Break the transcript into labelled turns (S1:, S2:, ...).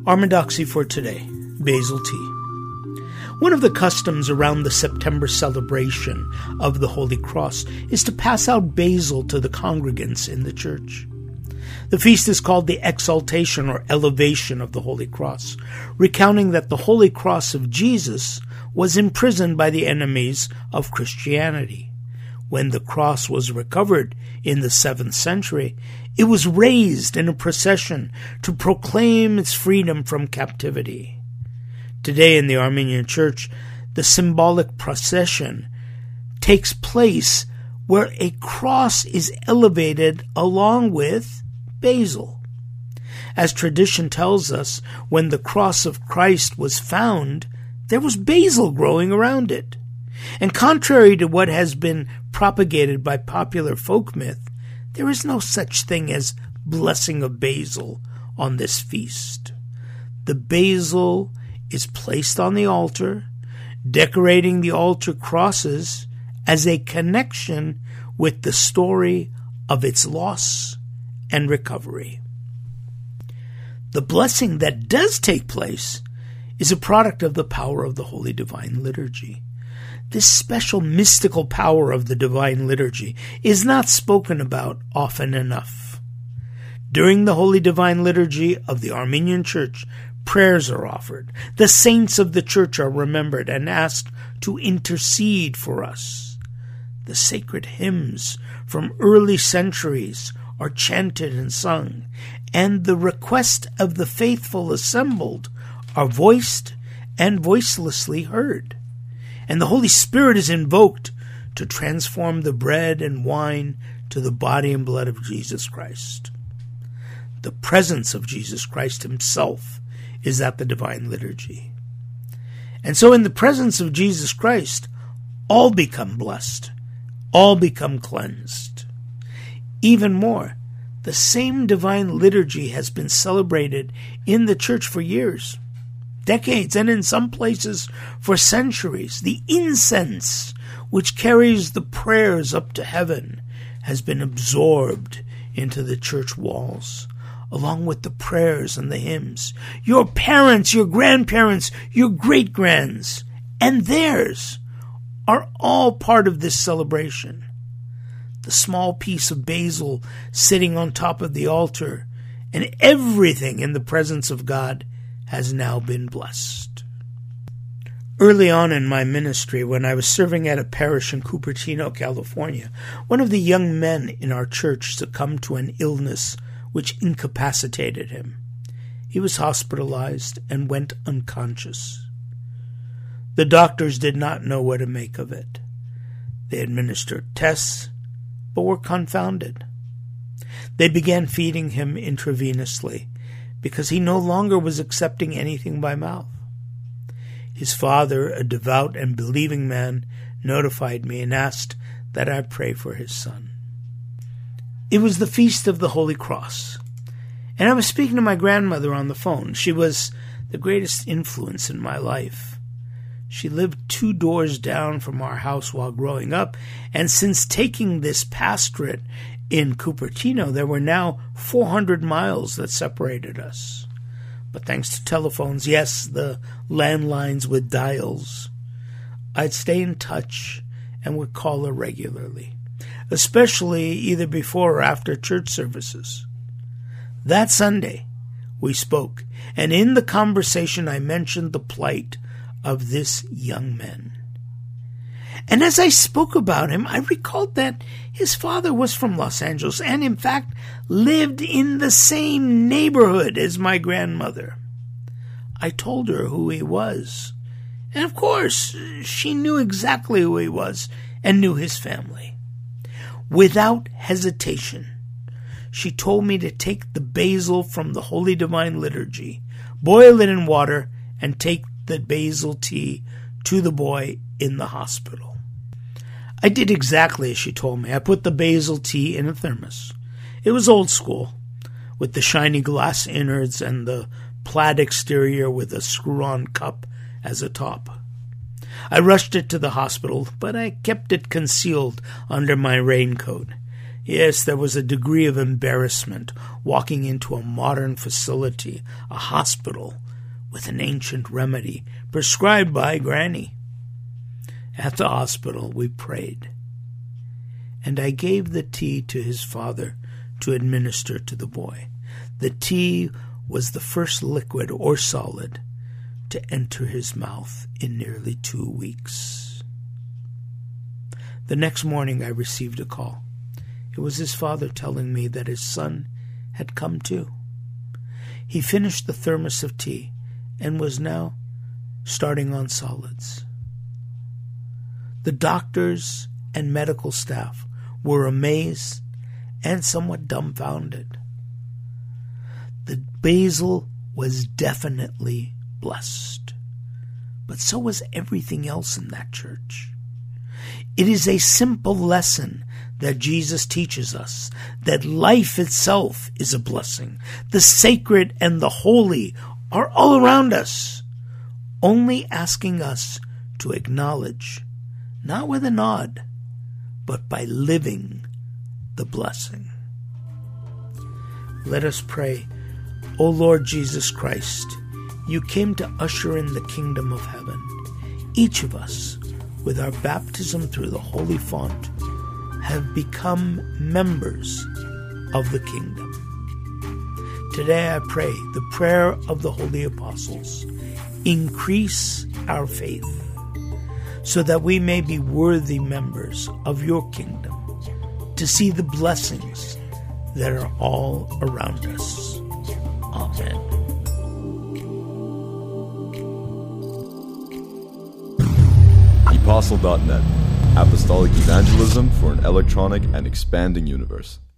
S1: Orthodoxy for today, basil tea. One of the customs around the September celebration of the Holy Cross is to pass out basil to the congregants in the church. The feast is called the Exaltation or Elevation of the Holy Cross, recounting that the Holy Cross of Jesus was imprisoned by the enemies of Christianity. When the cross was recovered in the 7th century, it was raised in a procession to proclaim its freedom from captivity. Today in the Armenian Church, the symbolic procession takes place where a cross is elevated along with basil. As tradition tells us, when the cross of Christ was found, there was basil growing around it. And contrary to what has been propagated by popular folk myth, there is no such thing as blessing of basil on this feast. The basil is placed on the altar, decorating the altar crosses as a connection with the story of its loss and recovery. The blessing that does take place is a product of the power of the Holy Divine Liturgy. This special mystical power of the Divine Liturgy is not spoken about often enough. During the Holy Divine Liturgy of the Armenian Church, prayers are offered. The saints of the Church are remembered and asked to intercede for us. The sacred hymns from early centuries are chanted and sung, and the requests of the faithful assembled are voiced and voicelessly heard. And the Holy Spirit is invoked to transform the bread and wine to the body and blood of Jesus Christ. The presence of Jesus Christ himself is at the Divine Liturgy. And so in the presence of Jesus Christ, all become blessed, all become cleansed. Even more, the same Divine Liturgy has been celebrated in the Church for years, decades, and in some places for centuries. The incense, which carries the prayers up to heaven, has been absorbed into the church walls, along with the prayers and the hymns. Your parents, your grandparents, your great-grands, and theirs are all part of this celebration. The small piece of basil sitting on top of the altar, and everything in the presence of God has now been blessed. Early on in my ministry, when I was serving at a parish in Cupertino, California, one of the young men in our church succumbed to an illness which incapacitated him. He was hospitalized and went unconscious. The doctors did not know what to make of it. They administered tests, but were confounded. They began feeding him intravenously, because he no longer was accepting anything by mouth. His father, a devout and believing man, notified me and asked that I pray for his son. It was the Feast of the Holy Cross, and I was speaking to my grandmother on the phone. She was the greatest influence in my life. She lived 2 doors down from our house while growing up, and since taking this pastorate in Cupertino, there were now 400 miles that separated us. But thanks to telephones, yes, the landlines with dials, I'd stay in touch and would call her regularly, especially either before or after church services. That Sunday, we spoke, and in the conversation I mentioned the plight of this young man. And as I spoke about him, I recalled that his father was from Los Angeles and, in fact, lived in the same neighborhood as my grandmother. I told her who he was. And, of course, she knew exactly who he was and knew his family. Without hesitation, she told me to take the basil from the Holy Divine Liturgy, boil it in water, and take the basil tea to the boy in the hospital. I did exactly as she told me. I put the basil tea in a thermos. It was old school, with the shiny glass innards and the plaid exterior with a screw-on cup as a top. I rushed it to the hospital, but I kept it concealed under my raincoat. Yes, there was a degree of embarrassment walking into a modern facility, a hospital, with an ancient remedy prescribed by Granny. At the hospital, we prayed, and I gave the tea to his father to administer to the boy. The tea was the first liquid or solid to enter his mouth in nearly 2 weeks. The next morning I received a call. It was his father telling me that his son had come to. He finished the thermos of tea and was now starting on solids. The doctors and medical staff were amazed and somewhat dumbfounded. The Basil was definitely blessed, but so was everything else in that church. It is a simple lesson that Jesus teaches us, that life itself is a blessing. The sacred and the holy are all around us, only asking us to acknowledge, not with a nod, but by living the blessing. Let us pray. O Lord Jesus Christ, you came to usher in the kingdom of heaven. Each of us, with our baptism through the holy font, have become members of the kingdom. Today I pray the prayer of the holy apostles, increase our faith, so that we may be worthy members of your kingdom, to see the blessings that are all around us. Amen.
S2: Apostle.net, Apostolic Evangelism for an electronic and expanding universe.